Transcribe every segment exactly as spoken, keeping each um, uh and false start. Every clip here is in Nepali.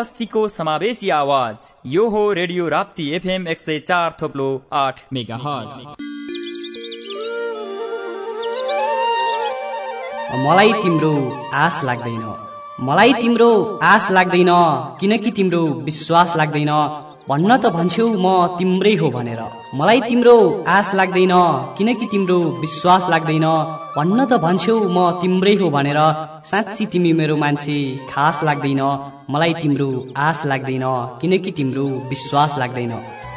बस्तीको समावेशी आवाज यो हो रेडियो राप्ती एफएम एक सय चार थोप्लो आठ मेगाहर्ज। मलाई तिम्रो आश लाग्दैन, मलाई तिम्रो आश लाग्दैन, किनकि तिम्रो विश्वास लाग्दैन। भन्न त भन्छौ म तिम्रै हो भनेर, मलाई तिम्रो आश लाग्दैन, किनकि तिम्रो विश्वास लाग्दैन। भन्न त भन्छौ म तिम्रै हो भनेर, साँच्ची तिमी मेरो मान्छे खास लाग्दैन। मलाई तिम्रो आश लाग्दैन, किनकि तिम्रो विश्वास लाग्दैन।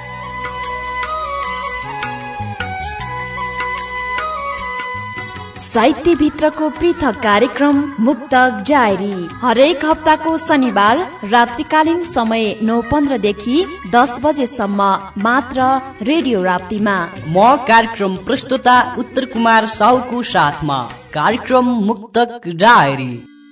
साहित्य भित्रको पृथक कार्यक्रम मुक्तक डायरी हरेक हप्ताको शनिबार रात्रिकालीन समय नौ पन्ध्रदेखि दस बजेसम्म मात्र रेडियो राप्तीमा। म कार्यक्रम प्रस्तुता उत्तर कुमार साहुको साथमा कार्यक्रम मुक्तक डायरी।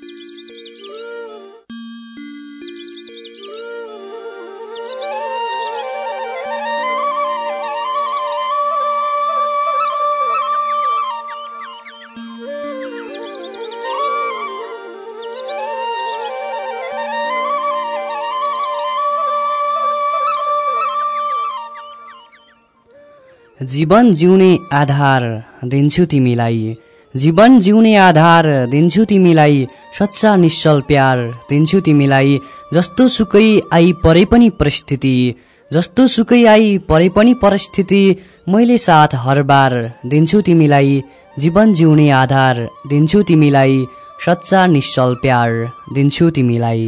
जीवन जिउने आधार दिन्छु तिमीलाई, जीवन जिउने आधार दिन्छु तिमीलाई, सच्चा निश्चल प्यार दिन्छु तिमीलाई। जस्तो सुकै आई परे पनि परिस्थिति, जस्तो सुकै आई परे पनि परिस्थिति, मैले साथ हर बार दिन्छु तिमीलाई। जीवन जिउने आधार दिन्छु तिमीलाई, सच्चा निश्चल प्यार दिन्छु तिमीलाई।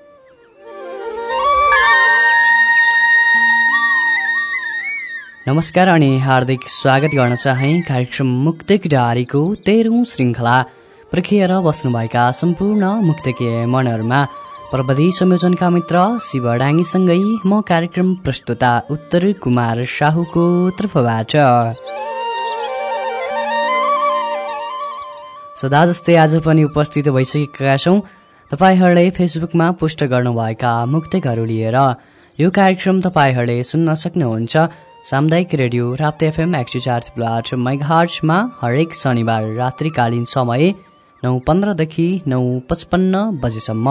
नमस्कार अनि हार्दिक स्वागत गर्न चाहे कार्यक्रम मुक्तक डायरीको तेह्रौं श्रृङ्खला पर्खिएर बस्नुभएका सम्पूर्ण मुक्तकीय मनहरूमा प्रविधि संयोजनका मित्र शिव डाङ्गीसँगै म कार्यक्रम प्रस्तुता उत्तर कुमार साहुको तर्फबाट। सदा जस्तै आज पनि उपस्थित भइसकेका छौँ तपाईहरूले फेसबुकमा पोस्ट गर्नुभएका मुक्तकहरू लिएर। यो कार्यक्रम तपाईहरूले सुन्न सक्नुहुन्छ सामुदायिक रेडियो राप्ती एफएम एक सय चार थुप्रो आठ मेगाहर्जमा हरेक शनिबार रात्रिकालीन समय नौ पन्ध्रदेखि नौ पचपन्न बजेसम्म।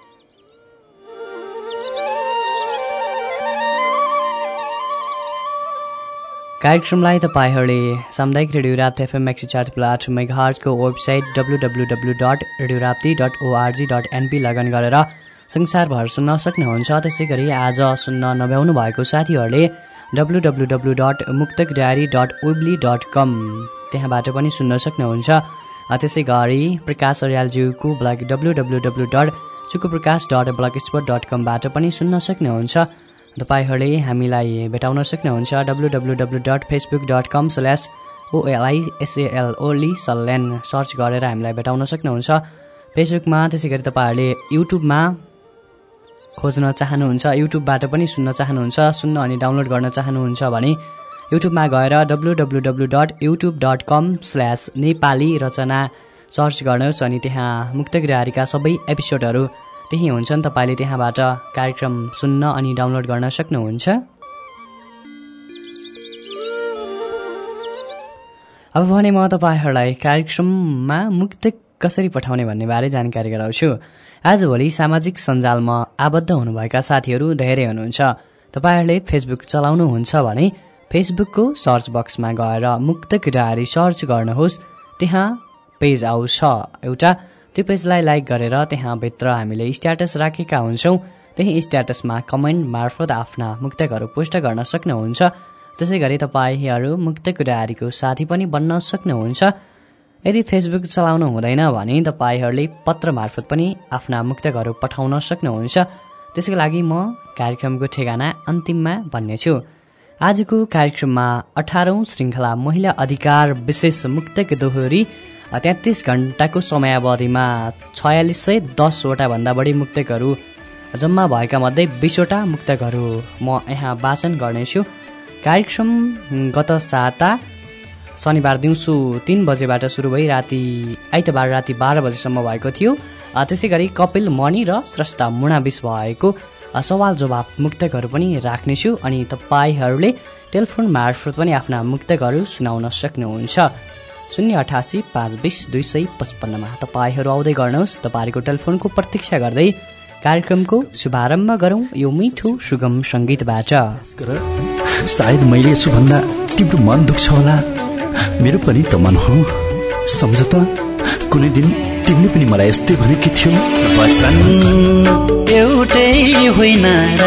कार्यक्रमलाई तपाईँहरूले सामुदायिक रेडियो राप्ती एफएम एक सय चार थुप्रो आठ मेगाहर्जको website W W W dot radio Rapti dot O R G dot N P log on गरेर संसारभर सुन्न सक्नुहुन्छ। त्यसै गरी आज सुन्न नभ्याउनु भएको साथीहरूले W W W dot Muktak diary dot weebly dot com त्यहाँबाट पनि सुन्न सक्नुहुन्छ। त्यसै गरी प्रकाश अर्यालज्यूको blog W W W dot Chukuprakash dot blog spot dot कमबाट पनि सुन्न सक्नुहुन्छ। तपाईँहरूले हामीलाई भेटाउन सक्नुहुन्छ W W W dot facebook dot com slash ओएलआइएसएलओली सल्यान सर्च गरेर हामीलाई भेटाउन सक्नुहुन्छ फेसबुकमा। त्यसै गरी तपाईँहरूले युट्युबमा खोज्न चाहनुहुन्छ, युट्युबबाट पनि सुन्न चाहनुहुन्छ, सुन्न अनि डाउनलोड गर्न चाहनुहुन्छ भने युट्युबमा गएर W W W dot youtube dot com slash Nepali Rachana search गर्नुहोस् अनि त्यहाँ मुक्तक डायरीका सबै एपिसोडहरू त्यही हुन्छन्। तपाईँले त्यहाँबाट कार्यक्रम सुन्न अनि डाउनलोड गर्न सक्नुहुन्छ। अब भने म तपाईँहरूलाई कार्यक्रममा मुक्तक कसरी पठाउने भन्ने बारे जानकारी गराउँछु। आजभोलि सामाजिक सञ्जालमा आबद्ध हुनुभएका साथीहरू धेरै हुनुहुन्छ। तपाईँहरूले फेसबुक चलाउनुहुन्छ भने फेसबुकको सर्च बक्समा गएर मुक्तक डायरी सर्च गर्नुहोस्, त्यहाँ पेज आउँछ एउटा। त्यो पेजलाई लाइक गरेर त्यहाँभित्र हामीले स्ट्याटस राखेका हुन्छौँ, त्यही स्ट्याटसमा कमेन्ट मार्फत आफ्ना मुक्तकहरू पोस्ट गर्न सक्नुहुन्छ। त्यसै गरी तपाईँहरू मुक्तक डायरीको साथी पनि बन्न सक्नुहुन्छ। यदि फेसबुक चलाउनु हुँदैन भने तपाईँहरूले पत्र मार्फत पनि आफ्ना मुक्तकहरू पठाउन सक्नुहुन्छ। त्यसको लागि म कार्यक्रमको ठेगाना अन्तिममा भन्नेछु। आजको कार्यक्रममा अठारौं श्रृङ्खला महिला अधिकार विशेष मुक्तक दोहोरी तेत्तिस घण्टाको समयावधिमा छयालिस सय दसवटा भन्दा बढी मुक्तकहरू जम्मा भएका मध्ये बिसवटा मुक्तकहरू म यहाँ वाचन गर्नेछु। कार्यक्रम गत साता शनिबार दिउँसो तीन बजेबाट सुरु भई राति आइतबार राति बाह्र बजेसम्म भएको थियो। त्यसै गरी कपिल मणि र स्रष्टा मुणाबिस भएको सवाल जवाफ मुक्तकहरू पनि राख्नेछु अनि तपाईँहरूले टेलिफोन मार्फत पनि आफ्ना मुक्तकहरू सुनाउन सक्नुहुन्छ। शून्य अठासी पाँच बिस दुई सय पचपन्नमा तपाईँहरू आउँदै गर्नुहोस्। तपाईँहरूको टेलिफोनको प्रतीक्षा गर्दै कार्यक्रमको शुभारम्भ गरौं यो मिठो सुगम संगीतबाट। सायद मैले यसोभन्दा तिम्रो मन दुख्छ होला, मेरो पनि त मन हो। सम्झ त कुनै दिन तिमीले पनि मलाई यस्तै भनेकी थियौ। वचन एउटै होइन र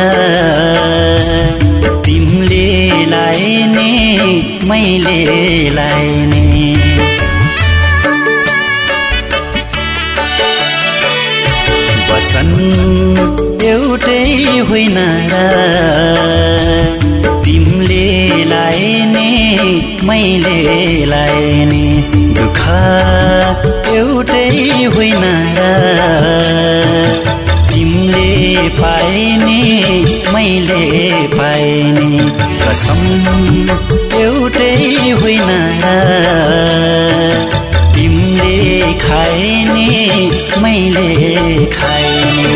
तिमीले लाएने मैले लाएने, वचन एउटै होइन र तिमीले लाएने मैले लाएने, दुःख एउटै होइन र तिमीले पाएने मैले पाएने, कसम एउटै होइन र तिमीले खाएने मैले खाएने।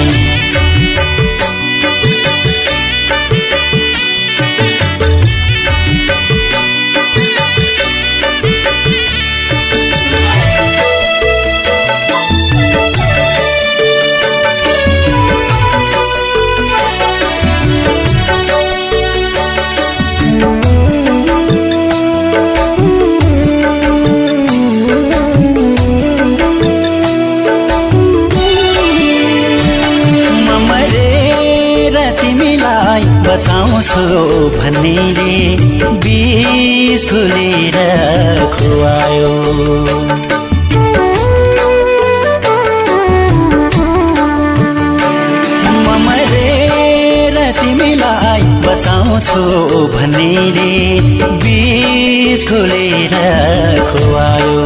बचाउँछु भन्नेले बिस खुलेर खुवायो, म मरेर तिमीलाई बचाउँछु भन्नेले बिस खुलेर खुवायो,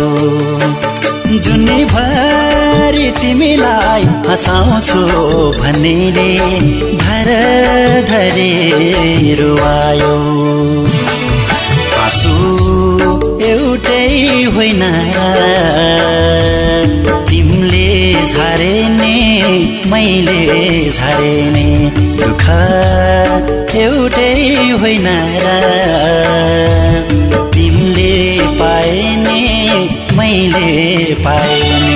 जुनीभरि तिमीलाई हँसाउँछु भन्नेले धर धरे रुवायो। आँसु एउटै होइन तिमीले झारेने मैले झारेने, दुःख एउटै होइन तिमीले पाएने मैले पाएने।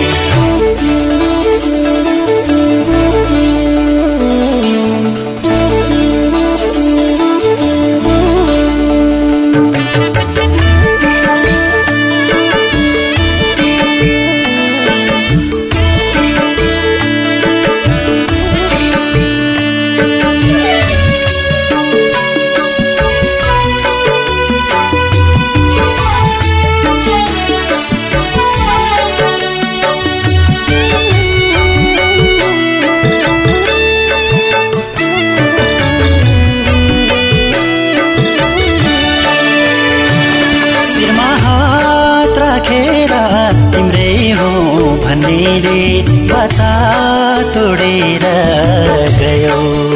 भन्नेले बाछा तोडेर गयो,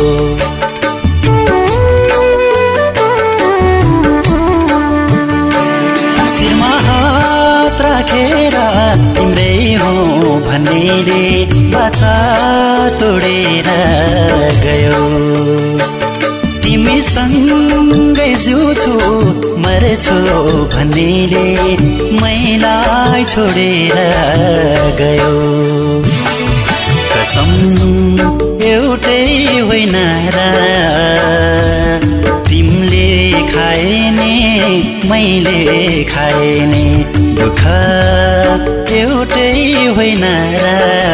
शिरमा हात राखेर तिम्रै हो भन्नेले बाछा तोडेर गयो, तिमीसँगै जिउँछु मर्छु भन्नेले मैलाई छोडेर गयो, कसम एउटै होइन र तिमीले खाएने मैले खाएने, दुःख एउटै होइन र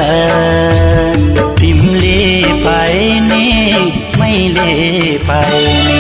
तिमीले पाएने मैले पाएने।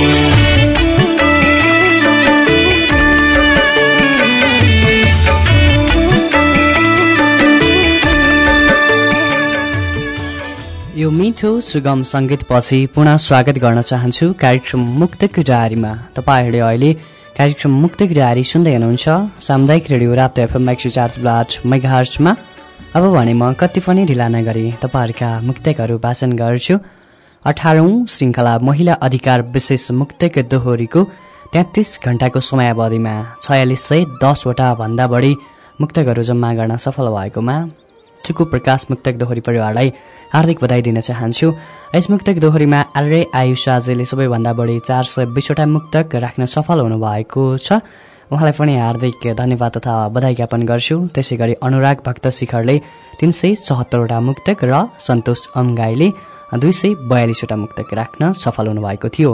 यो मिठो सुगम संगीतपछि पुनः स्वागत गर्न चाहन्छु कार्यक्रम मुक्तक डायरीमा। तपाईँहरूले अहिले कार्यक्रम मुक्तक डायरी सुन्दै हुनुहुन्छ सामुदायिक रेडियो राप्ती एफएम एक सय चार थुप्रो आठ मेगाहर्जमा। अब भने म कति पनि ढिला नगरी तपाईँहरूका मुक्तकहरू वाचन गर्छु। अठारौं श्रृङ्खला महिला अधिकार विशेष मुक्तक दोहोरीको तेत्तीस घण्टाको समयावधिमा छयालिस सय दसवटा भन्दा बढी मुक्तकहरू जम्मा गर्न सफल भएकोमा चुकु प्रकाश मुक्तक दोहोरी परिवारलाई हार्दिक बधाई दिन चाहन्छु। यस मुक्तक दोहोरीमा आर्य आयुष आजले सबैभन्दा बढी चार सय बिसवटा मुक्तक राख्न सफल हुनुभएको छ। उहाँलाई पनि हार्दिक धन्यवाद तथा बधाई ज्ञापन गर्छु। त्यसै गरी अनुराग भक्त शिखरले तीन सय चौहत्तरवटा मुक्तक र सन्तोष अम्गाईले दुई सय बयालिसवटा मुक्तक राख्न सफल हुनुभएको थियो।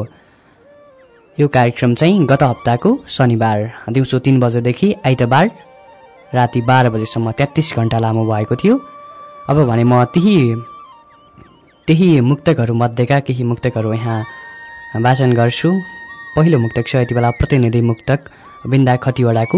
यो कार्यक्रम चाहिँ गत हप्ताको शनिबार दिउँसो तीन बजेदेखि आइतबार राति बाह्र बजेसम्म तेत्तिस घण्टा लामो भएको थियो। अब भने म त्यही त्यही मुक्तकहरू मध्येका केही मुक्तकहरू यहाँ वाचन गर्छु। पहिलो मुक्तक छ यति बेला प्रतिनिधि मुक्तक बिन्दा खतिवडाको।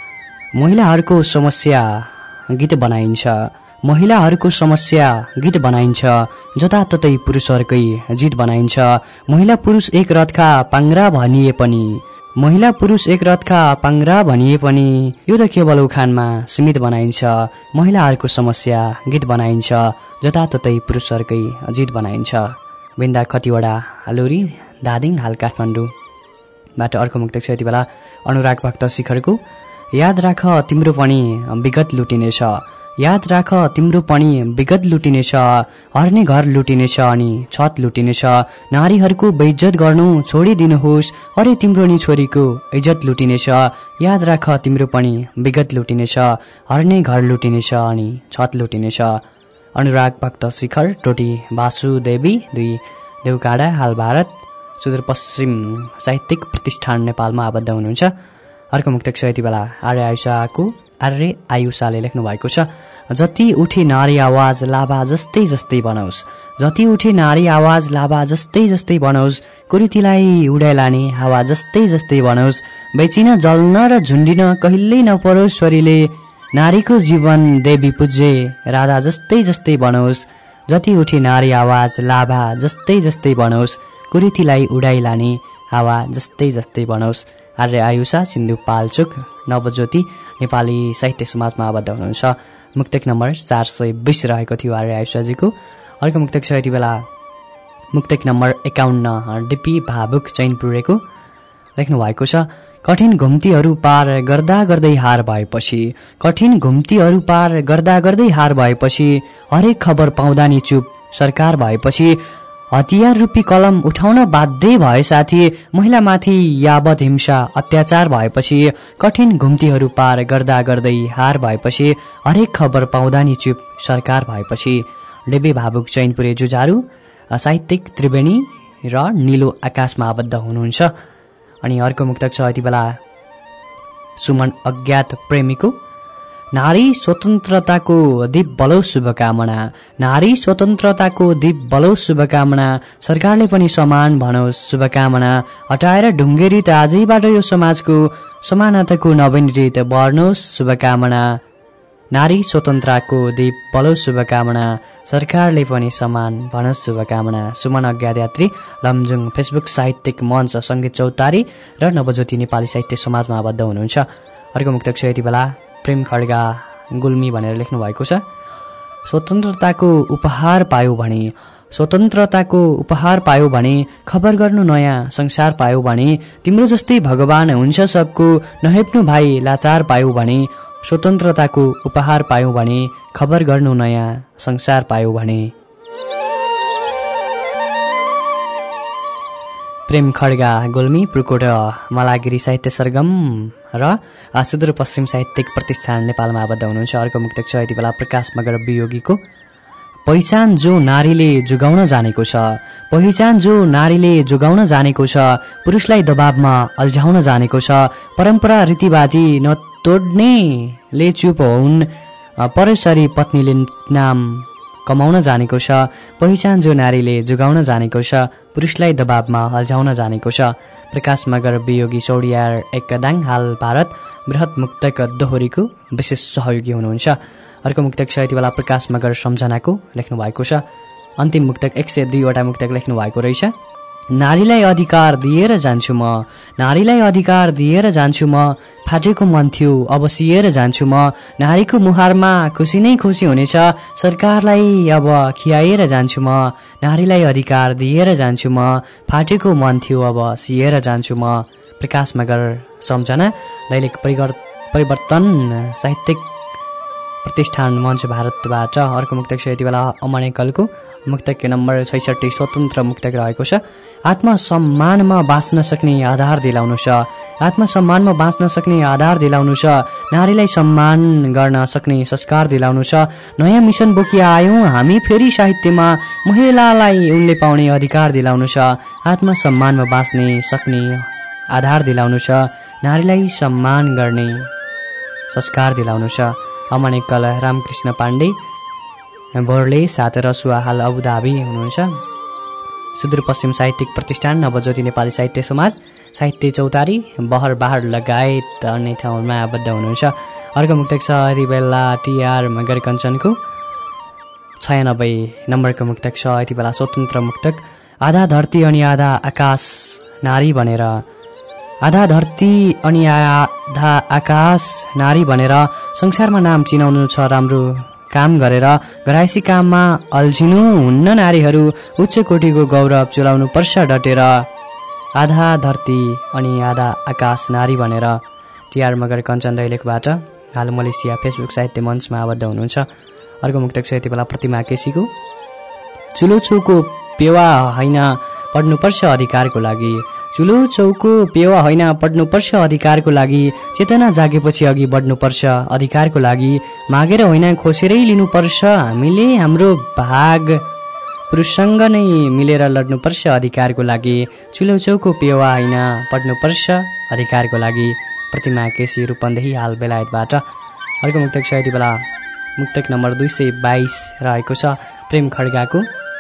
महिलाहरूको समस्या गीत बनाइन्छ, महिलाहरूको समस्या गीत बनाइन्छ, जताततै पुरुषहरूकै जित बनाइन्छ। महिला पुरुष एक रथका पाङ्ग्रा भनिए पनि, महिला पुरुष एक रथका पाङ्ग्रा भनिए पनि यो त केवल उखानमा सीमित बनाइन्छ। महिलाहरूको समस्या गीत बनाइन्छ, जताततै पुरुषहरूकै जित बनाइन्छ। बिन्दा खतिवडा लोरी धादिङ हाल काठमाडौँबाट अर्को मुक्तक छ यति बेला अनुराग भक्त शिखरको। याद राख तिम्रो पनि विगत लुटिनेछ, याद राख तिम्रो पनि विगत लुटिनेछ, हर्ने घर लुटिनेछ अनि छत लुटिनेछ। नारीहरूको बेइज्जत गर्नु छोडिदिनुहोस्, अरे तिम्रो नि छोरीको इज्जत लुटिनेछ। याद राख तिम्रो पनि विगत लुटिनेछ, हर्ने घर लुटिनेछ अनि छत लुटिनेछ। अनुराग भक्त शिखर टोटी वासुदेवी दुई देउकाडा हाल भारत सुदूरपश्चिम साहित्यिक प्रतिष्ठान नेपालमा आबद्ध हुनुहुन्छ। अर्को मुक्तक छ यति बेला आर्य आयुषाको आर्य आयुषाले लेख्नु भएको छ। जति उठे नारी आवाज लाभा जस्तै जस्तै बनाओस्, जति उठे नारी आवाज लाभा जस्तै जस्तै बनाओस्, कुरीतिलाई उडाइ लाने हावा जस्तै जस्तै बनाओस्। बेचिन जल्न र झुन्डिन कहिल्यै नपरोस् छोरीले, नारीको जीवन देवी पूज्य राधा जस्तै जस्तै बनोस्। जति उठे नारी आवाज लाभा जस्तै जस्तै बनोस्, कुरीतिलाई उडाइ लाने हावा जस्तै जस्तै बनोस्। आर्य आयुषा सिन्धुपाल्चोक नवज्योति नेपाली साहित्य समाजमा आबद्ध हुनुहुन्छ। मुक्तक नम्बर चार सय बिस रहेको थियो आर्य आयुषाजीको। अर्को मुक्तक छ यति बेला मुक्तक नम्बर एकाउन्न डिपी भावुक चैनपुरेको लेख्नु भएको छ। कठिन घुम्तीहरू पार गर्दा गर्दै हार भएपछि, कठिन घुम्तीहरू पार गर्दा गर्दै हार भएपछि, हरेक खबर पाउँदा नि चुप सरकार भएपछि, हतियार रूपी कलम उठाउन बाध्य भए साथी, महिलामाथि यावत हिंसा अत्याचार भएपछि, कठिन घुम्तीहरू पार गर्दा गर्दै हार भएपछि, हरेक खबर पाउँदा नि चुप सरकार भएपछि। डेबी भावुक चैनपुरे जुझारू साहित्यिक त्रिवेणी र निलो आकाशमा आबद्ध हुनुहुन्छ। अनि अर्को मुक्तक छ यति बेला सुमन अज्ञात प्रेमीको। नारी स्वतन्त्रताको दीप बलौ शुभकामना, नारी स्वतन्त्रताको दीप बलौ शुभकामना, सरकारले पनि समान भनोस् शुभकामना। हटाएर ढुङ्गेरी त आजैबाट यो समाजको, समानताको नवीन रीत बढ्नुहोस् शुभकामना। नारी स्वतन्त्रताको दीप बलौ शुभकामना, सरकारले पनि समान भनोस् शुभकामना। सुमन अज्ञात यात्री लमजुङ फेसबुक साहित्यिक मञ्च सङ्गीत चौतारी र नवज्योति नेपाली साहित्य समाजमा आबद्ध हुनुहुन्छ। अर्को मुक्तक छ यति बेला प्रेम खड्गा गुल्मी भनेर लेख्नु भएको छ। स्वतन्त्रताको उपहार पायो भने, स्वतन्त्रताको उपहार पायो भने, खबर गर्नु नयाँ संसार पायो भने, तिम्रो जस्तै भगवान हुन्छ सबको, नहेप्नु भाइ लाचार पायो भने। स्वतन्त्रताको उपहार पायो भने, खबर गर्नु नयाँ संसार पायो भने। प्रेम खड्गा गुल्मी पुर्कोट मलागिरी साहित्य सरगम र सुदूरपश्चिम साहित्यिक प्रतिष्ठान नेपालमा आबद्ध हुनुहुन्छ। अर्को मुक्तक छ यति बेला प्रकाश मगर वियोगीको। पहिचान जो नारीले जोगाउन जानेको छ, पहिचान जो नारीले जोगाउन जानेको छ, पुरुषलाई दबावमा अल्झाउन जानेको छ, परम्परा रीतिवादी नतोड्नेले चुप हुन्, परसरी पत्नीले नाम कमाउन जानेको छ। पहिचान जो नारीले जोगाउन जानेको छ, पुरुषलाई दबावमा अल्झाउन जानेको छ। प्रकाश मगर वियोगी चौडियार एकदाङ हाल भारत बृहत मुक्तक दोहोरीको विशेष सहयोगी हुनुहुन्छ। अर्को मुक्तक छ यति बेला प्रकाश मगर सम्झनाको लेख्नु भएको छ। अन्तिम मुक्तक एक सय दुईवटा मुक्तक लेख्नु भएको रहेछ। नारीलाई अधिकार दिएर जान्छु म, नारीलाई अधिकार दिएर जान्छु म, फाटेको मन थियो अब सिएर जान्छु म, नारीको मुहारमा खुसी नै खुसी हुनेछ, सरकारलाई अब खियाएर जान्छु म, नारीलाई अधिकार दिएर जान्छु म, फाटेको मन थियो अब सिएर जान्छु म। प्रकाश मगर सम्झना दैनिक परिवर्तन साहित्यिक प्रतिष्ठान मञ्च भारतबाट। अर्को मुक्तक छ यति बेला अमनेकलको। मुक्तक नम्बर छैसठी स्वतन्त्र मुक्तक रहेको छ। आत्मसम्मानमा बाँच्न सक्ने आधार दिलाउनु छ, आत्मसम्मानमा बाँच्न सक्ने आधार दिलाउनु छ, नारीलाई सम्मान गर्न सक्ने संस्कार दिलाउनु छ। नयाँ मिसन बोकी आयौँ हामी फेरि साहित्यमा, महिलालाई उनले पाउने अधिकार दिलाउनु छ, आत्मसम्मानमा बाँच्ने सक्ने आधार दिलाउनु छ, नारीलाई सम्मान गर्ने संस्कार दिलाउनु छ। अमनेकल रामकृष्ण पाण्डे बोर्ले सात रसुवा हाल अबुधाबी हुनुहुन्छ। सुदूरपश्चिम साहित्यिक प्रतिष्ठान नवज्योति नेपाली साहित्य समाज साहित्य चौतारी बहर बहार लगायत अन्य ठाउँमा आबद्ध हुनुहुन्छ। अर्को मुक्तक छ यति बेला टिआर मगरकञ्चनको छयानब्बे नम्बरको मुक्तक छ। यति बेला स्वतन्त्र मुक्तक आधा धरती अनि आधा आकाश नारी भनेर, आधा धरती अनि आधा आकाश नारी भनेर संसारमा नाम चिनाउनु छ राम्रो काम गरेर, घरायसी काममा अल्झिनु हुन्न नारीहरू, उच्च कोटीको गौरव चुलाउनु पर्छ डटेर, आधा धरती अनि आधा आकाश नारी भनेर। टिआर मगर कञ्चन दैलेखबाट हाल मलेसिया फेसबुक साहित्य मञ्चमा आबद्ध हुनुहुन्छ। अर्को मुक्तक छ यति बेला प्रतिमा केसीको चुलो चौको पेवा होइन पढ्नुपर्छ अधिकारको लागि, चुलो चौको पेवा होइन पढ्नुपर्छ अधिकारको लागि, चेतना जागेपछि अघि बढ्नुपर्छ अधिकारको लागि, मागेर होइन खोसेरै लिनुपर्छ हामीले हाम्रो भाग, पुरुषसँग नै मिलेर लड्नुपर्छ अधिकारको लागि, चुलो चौको पेवा होइन पढ्नुपर्छ अधिकारको लागि। प्रतिमा केसी रूपन्देही हाल बेलायतबाट। अर्को मुक्तक छ यति बेला मुक्तक नम्बर दुई सय बाइस रहेको छ। प्रेम खड्गाको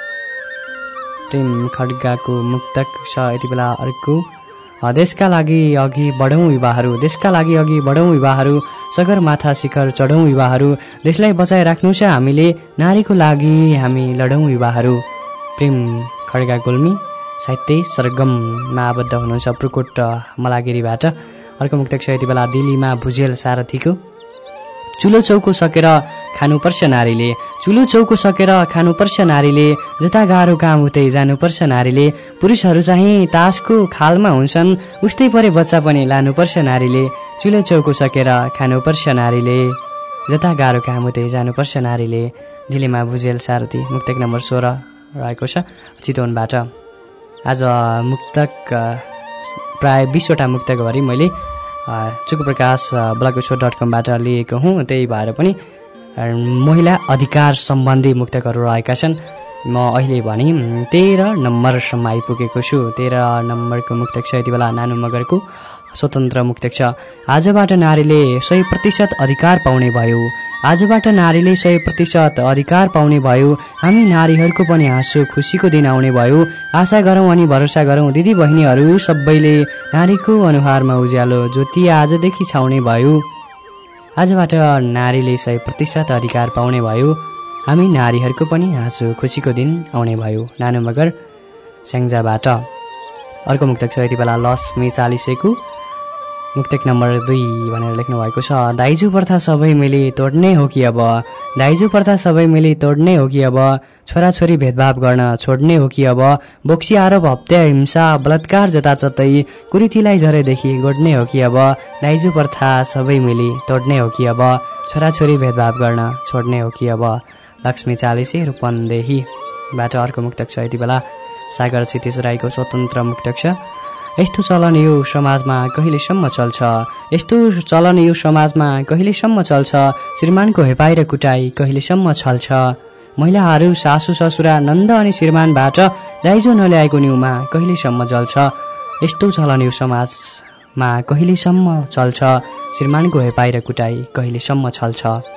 प्रेम खड्गाको मुक्तक छ यति बेला अर्को। देशका लागि अघि बढौँ युवाहरू, देशका लागि अघि बढौँ युवाहरू, सगरमाथा शिखर चढौँ युवाहरू, देशलाई बचाइराख्नु छ हामीले, नारीको लागि हामी लडौँ युवाहरू। प्रेम खड्गा गुल्मी साहित्य सरगममा आबद्ध हुनुहुन्छ पुर्कोट मलागिरीबाट। अर्को मुक्तक छ यति बेला दिल्लीमा भुजेल सारथीको चुलो चौको सकेर खानुपर्छ नारीले, चुलो चौको सकेर खानुपर्छ नारीले, जता गाह्रो काम उतै जानुपर्छ नारीले, पुरुषहरू चाहिँ तासको खालमा हुन्छन् उस्तै परे बच्चा पनि लानुपर्छ नारीले, चुलो चौको सकेर खानुपर्छ नारीले, जता गाह्रो काम उतै जानुपर्छ नारीले। दिल्लीमा भुजेल सारथी मुक्तक नम्बर सोह्र रहेको छ चितवनबाट। आज मुक्तक प्राय बिसवटा मुक्तकभरि मैले चुको प्रकाश ब्लगस्पोर्ट डट कमबाट लिएको हुँ, त्यही भएर पनि महिला अधिकार सम्बन्धी मुक्तकहरू रहेका छन्। म अहिले भने तेह्र नम्बरसम्म आइपुगेको छु। तेह्र नम्बरको मुक्तक छ यति बेला नानु मगरको स्वतन्त्र मुक्तक छ। आजबाट नारीले सय प्रतिशत अधिकार पाउने भयो, आजबाट नारीले सय प्रतिशत अधिकार पाउने भयो, हामी नारीहरूको पनि हाँसो खुसीको दिन आउने भयो, आशा गरौँ अनि भरोसा गरौँ दिदी बहिनीहरू सबैले, नारीको अनुहारमा उज्यालो ज्योति आजदेखि छाउने भयो, आजबाट नारीले सय प्रतिशत अधिकार पाउने भयो, हामी नारीहरूको पनि हाँसो खुसीको दिन आउने भयो। नानु मगर स्याङ्जाबाट। अर्को मुक्तक छ यति बेला लक्ष्मी चालिसेको मुक्तक नम्बर दुई भनेर लेख्नु भएको छ। दाइजो प्रथा सबै मिली तोड्ने हो कि अब, दाइजो प्रथा सबै मिली तोड्ने हो कि अब, छोराछोरी भेदभाव गर्न छोड्ने हो कि अब, बोक्सी आरोप हत्या हिंसा बलात्कार जताततै कुरीतिलाई झरेदेखि गोड्ने हो कि अब, दाइजो प्रथा सबै मिली तोड्ने हो कि अब, छोराछोरी भेदभाव गर्न छोड्ने हो कि अब। लक्ष्मी चालिसे रूपन्देहीबाट अर्को मुक्तक छ यति बेला सागर क्षितिज राईको स्वतन्त्र मुक्तक छ। यस्तो चलन यो समाजमा कहिलेसम्म चल्छ, यस्तो चलन यो समाजमा कहिलेसम्म चल्छ, श्रीमानको हेपाइ र कुटाई कहिलेसम्म छल्छ, महिलाहरू सासु ससुरा नन्द अनि श्रीमानबाट दाइजो नल्याएको न्युमा कहिलेसम्म जल्छ, यस्तो चलन यो समाजमा कहिलेसम्म चल्छ, श्रीमानको हेपाइ र कुटाई कहिलेसम्म छल्छ।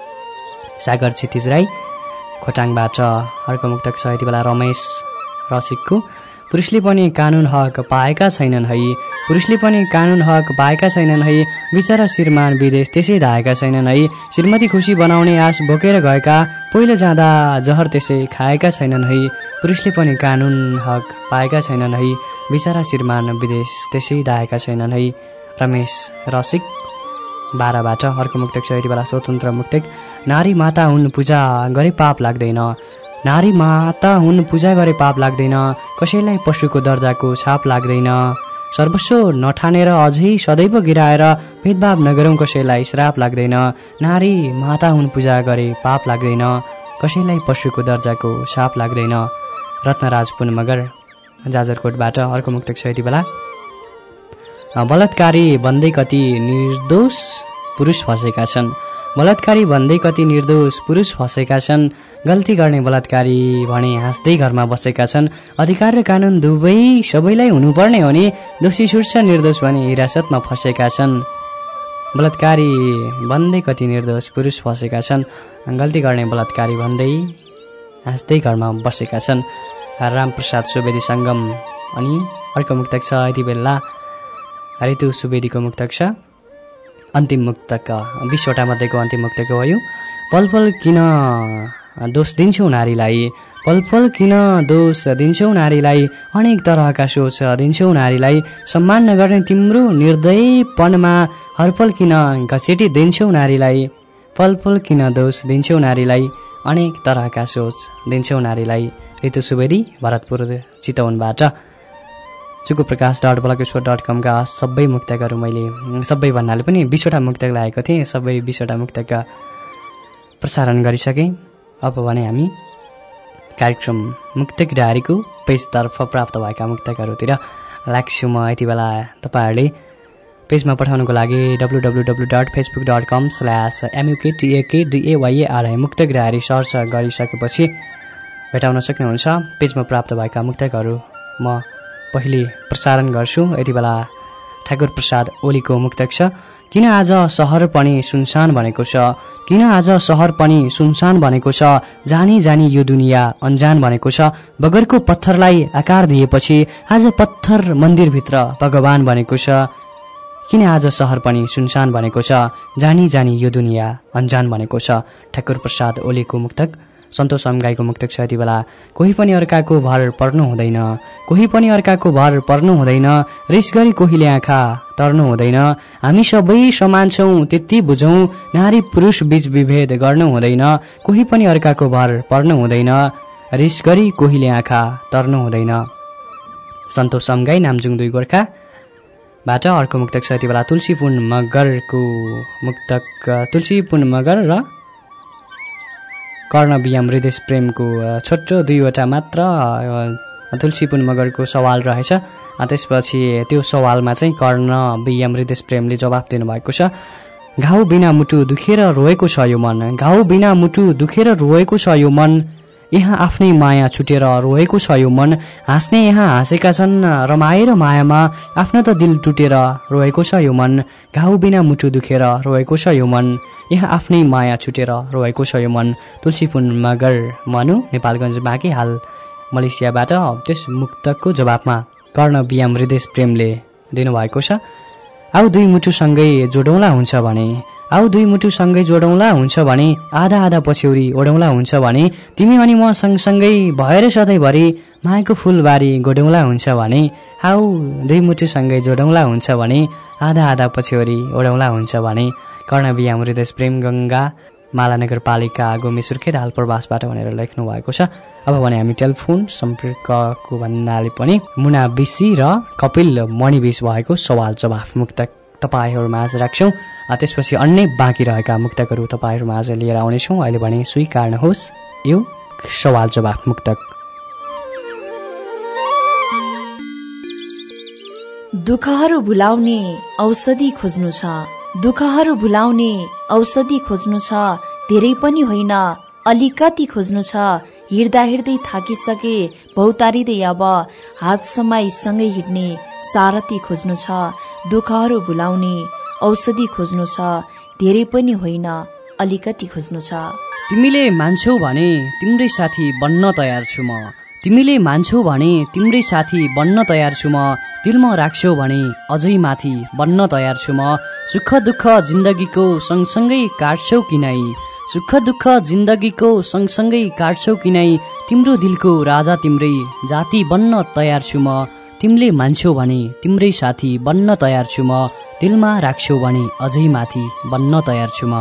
सागर क्षितिज राई खोटाङबाट अर्को मुक्तक छ यति बेला रमेश रसिकको। पुरुषले पनि कानुन हक पाएका छैनन् है, पुरुषले पनि कानुन हक पाएका छैनन् है, बिचरा श्रीमान विदेश त्यसै धाएका छैनन् है, श्रीमती खुसी बनाउने आश बोकेर गएका पहिलो जाँदा जहर त्यसै खाएका छैनन् है, पुरुषले पनि कानुन हक पाएका छैनन् है, बिचरा श्रीमान विदेश त्यसै धाएका छैनन् है। रमेश रसिक बाह्रबाट अर्को मुक्तक छ यति बेला स्वतन्त्र मुक्तक। नारी माता हुन् पूजा गरे पाप लाग्दैन, नारी माता हुन् पूजा गरे पाप लाग्दैन, कसैलाई पशुको दर्जाको छाप लाग्दैन, सर्वस्व नठानेर अझै सदैव गिराएर भेदभाव नगरौँ कसैलाई श्राप लाग्दैन, नारी माता हुन् पूजा गरे पाप लाग्दैन, कसैलाई पशुको दर्जाको छाप लाग्दैन। रत्नराज पुन मगर जाजरकोटबाट अर्को मुक्तक छ यति बेला। बलात्कारी भन्दै कति निर्दोष पुरुष फसेका छन्। बलात्कारी भन्दै कति निर्दोष पुरुष फसेका छन्। गल्ती गर्ने बलात्कारी भने हाँस्दै घरमा बसेका छन्। अधिकार र कानुन दुवै सबैलाई हुनुपर्ने हो नि, दोषी छुट्छ निर्दोष भने हिरासतमा फसेका छन्। बलात्कारी भन्दै कति निर्दोष पुरुष फसेका छन्। गल्ती गर्ने बलात्कारी भन्दै हाँस्दै घरमा बसेका छन्। रामप्रसाद सुवेदी सङ्गम। अनि अर्को मुक्तक छ यति बेला ऋतु सुवेदीको मुक्तक छ। अन्तिम मुक्तक बिसवटा मध्येको अन्तिम मुक्तक हो यो। पल पल किन दोष दिन्छौ नारीलाई, पल पल किन दोष दिन्छौ नारीलाई, अनेक तरहका सोच दिन्छौ नारीलाई, सम्मान नगर्ने तिम्रो निर्दयपनमा हरपल किन घसेटी दिन्छौ नारीलाई, पल पल किन दोष दिन्छौ नारीलाई, अनेक तरहका सोच दिन्छौ नारीलाई। ऋतु सुवेदी भरतपुर चितवनबाट। चुको प्रकाश डट ब्लकेश्वर डट कमका सबै मुक्तकहरू मैले सबै भन्नाले पनि बिसवटा मुक्तक लागेको थिएँ, सबै बिसवटा मुक्तक प्रसारण गरिसकेँ। अब भने हामी कार्यक्रम मुक्तक डायरीको पेजतर्फ प्राप्त भएका मुक्तकहरूतिर लाग्छु म यति बेला। तपाईँहरूले पेजमा पठाउनुको लागि W W W dot facebook dot com slash एमयुकेटिएकेडिएवाइएआरआई मुक्तक डायरी सर्च गरिसकेपछि भेटाउन सक्नुहुन्छ। पेजमा प्राप्त भएका मुक्तकहरू म पहिले प्रसारण गर्छु। यति बेला ठाकुर प्रसाद ओलीको मुक्तक छ। किन आज सहर पनि सुनसान भनेको छ, किन आज सहर पनि सुनसान भनेको छ, जानी जानी यो दुनियाँ अन्जान भनेको छ, बगरको पत्थरलाई आकार दिएपछि आज पत्थर मन्दिरभित्र भगवान भनेको छ। किन आज सहर पनि सुनसान भनेको छ, जानी जानी यो दुनियाँ अन्जान भनेको छ। ठाकुर प्रसाद ओलीको मुक्तक। सन्तोष समगाईको मुक्तक छ यति बेला। कोही पनि अर्काको भर पर्नु हुँदैन, कोही पनि अर्काको भर पर्नु हुँदैन, रिस गरी कोहीले आँखा तर्नु हुँदैन, हामी सबै समान छौँ त्यति बुझौँ, नारी पुरुष बीच विभेद गर्नु हुँदैन, कोही पनि अर्काको भर पर्नु हुँदैन, रिस गरी कोहीले आँखा तर्नु हुँदैन। सन्तोष समगाई नामजुङ दुई गोर्खाबाट अर्को मुक्तक छ यति बेला। तुलसी पुन मगरको मुक्तक। तुलसी पुन मगर र कर्ण बियाम हृदय प्रेमको छोटो दुईवटा मात्र तुलसी पुन मगरको सवाल रहेछ। त्यसपछि त्यो सवालमा चाहिँ कर्ण बियाम हृदय प्रेमले जवाफ दिनुभएको छ। घाउ बिना मुटु दुखेर रोएको छ यो मन, घाउ बिना मुटु दुखेर रोएको छ यो मन, यहाँ आफ्नै माया छुटेर रोएको छ यो मन, हाँस्ने यहाँ हाँसेका छन् रमाएर मायामा, आफ्नो त दिल टुटेर रोएको छ यो मन, घाउ बिना मुटु दुखेर रोएको छ यो मन, यहाँ आफ्नै माया छुटेर रोएको छ यो मन। तुलसी पुन मगर मनु नेपालगञ्ज बाँकी हाल मलेसियाबाट त्यस मुक्तकको जवाफमा कर्ण बियाम हृदय प्रेमले दिनुभएको छ। आउ दुई मुटुसँगै जोडौँला हुन्छ भने, आउ दुई मुटुसँगै जोडौँला हुन्छ भने, आधा आधा पछ्यौरी ओढौँला हुन्छ भने, तिमी अनि म सँगसँगै भएर सधैँभरि मायाको फुलबारी गोडौँला हुन्छ भने, आउ दुई मुटुसँगै जोडौँला हुन्छ भने, आधा आधा पछ्यौरी ओढौँला हुन्छ भने। कर्ण बियाम हृदय प्रेम गङ्गा माला नगरपालिका गोमी सुर्खेत हाल प्रवासबाट भनेर लेख्नु भएको छ। अब भने हामी टेलिफोन सम्पर्कको भन्नाले पनि मुना बिसी र कपिल मणिबीच भएको सवाल जवाफ मुक्तक तपाईँहरूमा आज राख्छौँ। त्यसपछि अन्य बाँकी रहेका मुक्तकहरू तपाईँहरूमा आज लिएर आउनेछौँ। अहिले भने स्वीकार्नुहोस् यो सवाल जवाफ मुक्तक। दुःखहरू भुलाउने औषधि खोज्नु छ, दुःखहरू भुलाउने औषधि खोज्नु छ, धेरै पनि होइन अलिकति खोज्नु छ, हिँड्दा हिँड्दै थाकिसके भौतारिँदै अब हात समाई सँगै हिँड्ने सारथी खोज्नु छ, दुःखहरू भुलाउने औषधि खोज्नु छ, धेरै पनि होइन अलिकति खोज्नु छ। तिमीले मान्छौ भने तिम्रै साथी बन्न तयार छु म, तिमीले मान्छौ भने तिम्रै साथी बन्न तयार छु म, दिलमा राख्छौ भने अझै माथि बन्न तयार छु म, सुख दुःख जिन्दगीको सँगसँगै काट्छौ किनै, सुख दुःख जिन्दगीको सँगसँगै काट्छौ किनै, तिम्रो दिलको राजा तिम्रै जाति बन्न तयार छु म, तिमीले मान्छौ भने तिम्रै साथी बन्न तयार छु म, दिलमा राख्छौ भने अझै माथि बन्न तयार छु म।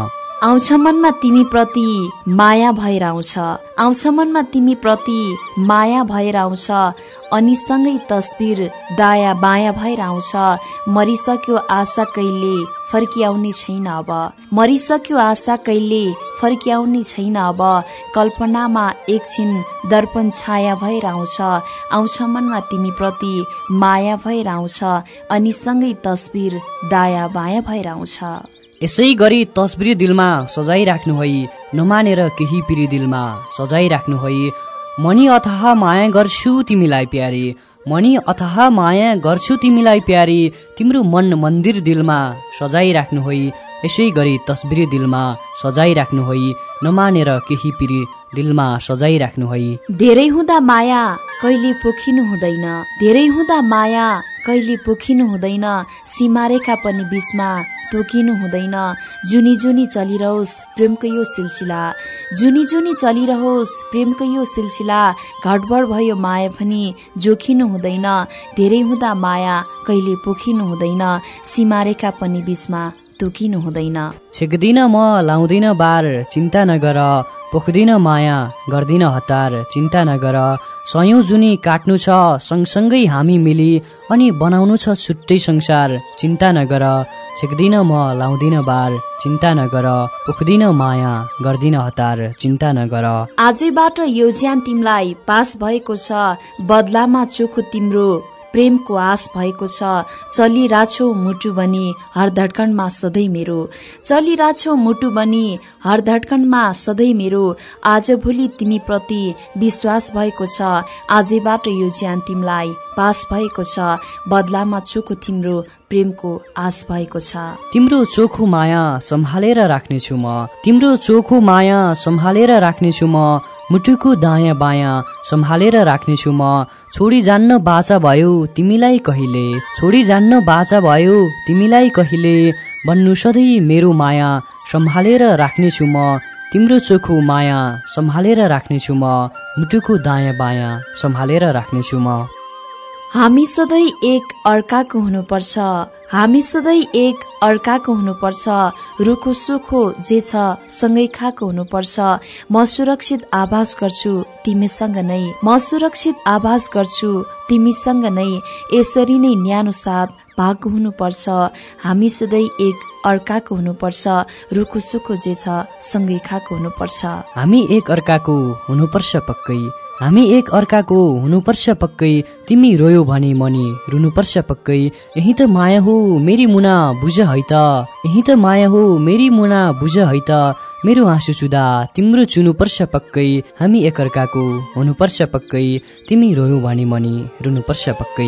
आउँछ मनमा तिमी प्रति माया भएर आउँछ आउँछ मनमा तिमी प्रति माया भएर आउँछ अनि सँगै तस्बिर दाया बायाँ भएर आउँछ मरिसक्यो आशा कहिले फर्किआउने छैन अब मरिसक्यो आशा कहिले फर्किआउने छैन अब कल्पनामा एकछिन दर्पण छाया भएर आउँछ आउँछ मनमा तिमी प्रति माया भएर आउँछ अनि सँगै तस्बिर दाया बायाँ भएर आउँछ। यसै गरी तस्बिर दिलमा सजाइराख्नु है नमानेर केही पिरी दिलमा सजाइराख्नु है मनी अथाह माया गर्छु तिमीलाई प्यारी मनी अथाह माया गर्छु तिमीलाई प्यारी तिम्रो मन मन्दिर दिलमा सजाइराख्नु है यसै गरी तस्बिर दिलमा सजाइराख्नु है नमानेर केही पिरी दिलमा सजाइराख्नु है। धेरै हुँदा माया कहिले पोखिनु हुँदैन धेरै हुँदा माया कहिले पोखिनु हुँदैन सीमारेखा पनि बीचमा तोकिनु हुँदैन जुनी जुनी चलिरहोस् प्रेमको यो सिलसिला जुनी जुनी चलिरहोस् प्रेमको यो सिलसिला घटबड भयो माया पनि जोखिनु हुँदैन धेरै हुँदा माया कहिले पोखिनु हुँदैन सीमारेखा पनि बीचमा तोकिनु हुँदैन। छेक्दिन म लाउँदिन बार चिन्ता नगर पोख्दिन माया गर्दिन हतार चिन्ता नगर सयौं जुनी काट्नु छ सँगसँगै हामी मिली अनि बनाउनु छ छुट्टै संसार चिन्ता नगर छेक्दिन म लाउँदिन बार चिन्ता नगर पोख्दिन माया गर्दिन हतार चिन्ता नगर। आजैबाट यो ज्यान तिमीलाई पास भएको छ बदलामा चोखो तिम्रो प्रेमको आश भएको छ चलिराछौ मुटु बनी हर धड्कनमा सधैँ मेरो चलिराछौ मुटु बनी हर धड्कनमा सधैँ मेरो आज भोलि तिमी प्रति विश्वास भएको छ आजैबाट यो ज्यान तिमीलाई पास भएको छ बदलामा चोखो तिम्रो प्रेमको आश भएको छ। तिम्रो चोखो माया सम्हालेर राख्नेछु म तिम्रो चोखो माया सम्हालेर राख्नेछु म मुटुको दायाँ बायाँ सम्हालेर राख्नेछु म छोडी जान्न बाचा भयो तिमीलाई कहिले छोडी जान्न बाचा भयो तिमीलाई कहिले बन्नु सधैँ मेरो माया सम्हालेर राख्नेछु म तिम्रो चोखो माया सम्हालेर राख्नेछु म मुटुको दायाँ बायाँ सम्हालेर राख्नेछु म। हामी सधैँ एक अर्काको हुनुपर्छ हामी सधैँ एक अर्काको हुनुपर्छ रुखो सुखो जे छ सँगै खाएको हुनुपर्छ म सुरक्षित आभास गर्छु तिमीसँग नै म सुरक्षित आभास गर्छु तिमीसँग नै यसरी नै न्यानो साथ भागको हुनुपर्छ हामी सधैँ एक अर्काको हुनुपर्छ रुखो सुखो जे छ सँगै खाएको हुनुपर्छ हामी एक अर्काको हुनुपर्छ पक्कै हामी एक अर्काको हुनुपर्छ पक्कै तिमी रोयो भने मनी रुनुपर्छ पक्कै यही त माया हो मेरी मुना बुझ है त यही त माया हो मेरी मुना बुझ है त मेरो आँसु सुधा तिम्रो चुनुपर्छ पक्कै हामी एक अर्काको हुनुपर्छ पक्कै तिमी रोयो भने मनी रुनुपर्छ पक्कै।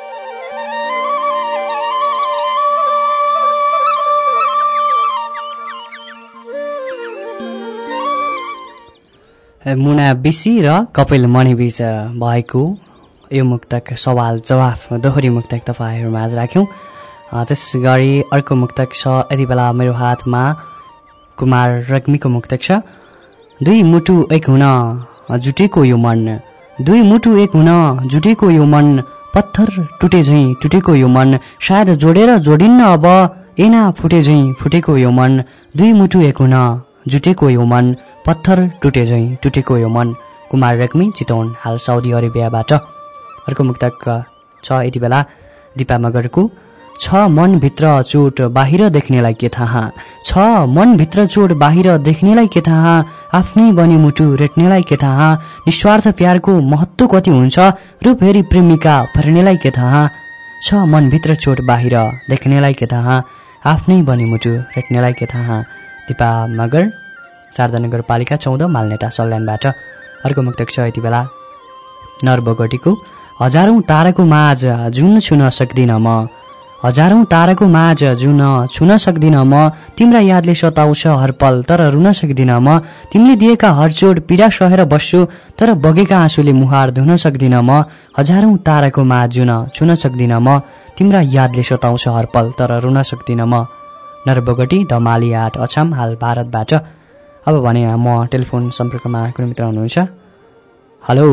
मुना बिसी र कपिल मणि बीच भएको यो मुक्तक सवाल जवाफ दोहोरी मुक्तक तपाईँहरूमा आज राख्यौँ। त्यस गरी अर्को मुक्तक छ यति बेला मेरो हातमा कुमार रेग्मीको मुक्तक छ। दुई मुटु एक हुन जुटेको यो मन दुई मुटु एक हुन जुटेको यो मन पत्थर टुटे झैँ टुटेको यो मन सायद जोडेर जोडिन्न अब एना फुटे झैँ फुटेको यो मन दुई मुटु एक हुन जुटेको यो मन पत्थर टुटे झैँ टुटेको यो मन। कुमार रेग्मी चितवन हाल साउदी अरेबियाबाट। अर्को मुक्तक छ यति बेला दिपा मगरको छ मनभित्र चोट बाहिर देख्नेलाई के थाहा छ मनभित्र चोट बाहिर देख्नेलाई के थाहा आफ्नै बनी मुटु रेट्नेलाई के थाहा निस्वार्थ प्यारको महत्त्व कति हुन्छ रूप हेरी प्रेमिका भर्नेलाई के थाहा छ मनभित्र चोट बाहिर देख्नेलाई के थाहा आफ्नै बनी मुटु रेट्नेलाई के थाहा। दिपा मगर शारदा नगरपालिका चौध मालनेटा सल्यानबाट। अर्को मुक्तक छ यति बेला नरबगटीको हजारौं ताराको माझ जुन छुन सक्दिन म हजारौं ताराको माझ जुन छुन सक्दिन म तिम्रा यादले सताउँछ हर पल तर रुन सक्दिन म तिमीले दिएका हरचोट पीडा सहेर बस्छु तर बगेका आँसुले मुहार धुन सक्दिन म हजारौं ताराको माझ जुन छुन सक्दिन म तिम्रा यादले सताउँछ हर पल तर रुन सक्दिन म। नरबगटी धमाली आठ अछाम हाल भारतबाट। अब भने म टेलिफोन सम्पर्कमा कुनै मित्र हुनुहुन्छ। हेलो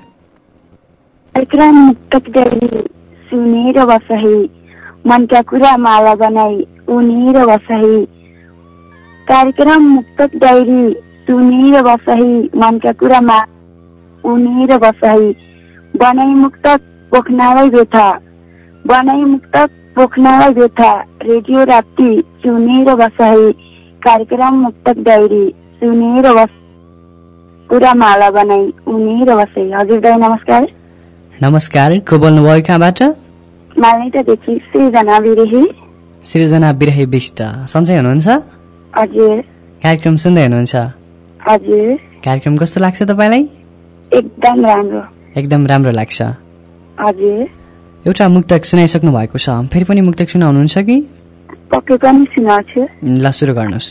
सुनेर बसही मनका कुरा माला बनाई उनेर बसही कार्यक्रम मुक्तक डायरी सुनेर बसही मनका कुरामा उनेर बसही बनाई मुक्तक पोख्नालाई व्यथा बनाई मुक्तक पोख्नालाई व्यथा रेडियो राप्ती सुनेर बसही कार्यक्रम मुक्तक डायरी सुनेर बस कुरा माला बनाई उनेर बसही। हजुर दाइ नमस्कार। नमस्कार, को बोल्नुभयो कहाँबाट? मालनेटादेखि सृजना बिरही। सृजना बिरही विष्ट, सन्चै हुनुहुन्छ? हजुर। कार्यक्रम सुन्दै हुनुहुन्छ? हजुर। कार्यक्रम कस्तो लाग्छ तपाईँलाई? एकदम राम्रो। एकदम राम्रो लाग्छ। हजुर। एउटा मुक्तक सुनाइसक्नु भएको छ, फेरि पनि मुक्तक सुनाउनुहुन्छ कि? पक्कै पनि सुनाउँछु। ल सुरु गर्नुहोस्।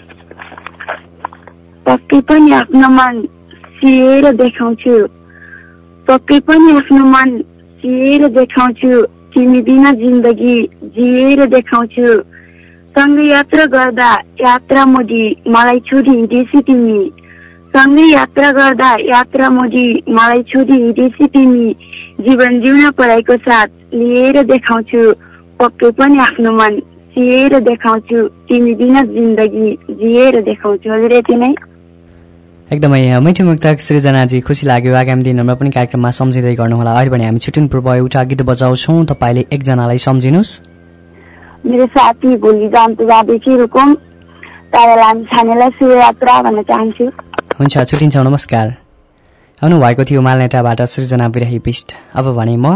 पक्कै पनि आफ्नो मन सिएर देखाउँछु पक्कै पनि आफ्नो मन सिएर देखाउँछु तिमी बिना जिन्दगी जिएर देखाउँछु सँगै यात्रा गर्दा यात्रा मोडी मलाई छोडी हिँडेसी तिमी सँगै यात्रा गर्दा यात्रा मोडी मलाई छोडी हिँडेसी तिमी जीवन जिउन परेको साथ लिएर देखाउँछु पक्कै पनि आफ्नो मन सिएर देखाउँछु तिमी बिना जिन्दगी जिएर देखाउँछु। हजुर यति नै। एकदमै मिठो मुक्तक सृजनाजी, खुसी लाग्यो। आगामी दिनहरूमा पनि कार्यक्रममा सम्झिँदै गर्नुहोला। अहिले पनि हामी छुट्टिनु पूर्व एउटा गीत बजाउँछौँ, तपाईँले एकजनालाई सम्झिनुहोस्। मेरो साथी भोलि जान्छु जाँदैछु रुकुम तारा लामी छानेलाई शुभयात्रा भन्न चाहन्छु। हुन्छ, छुट्टिन्छौँ, नमस्कार। आउनुभएको थियो मालनेटाबाट सृजना बिरही विष्ट। अब भने म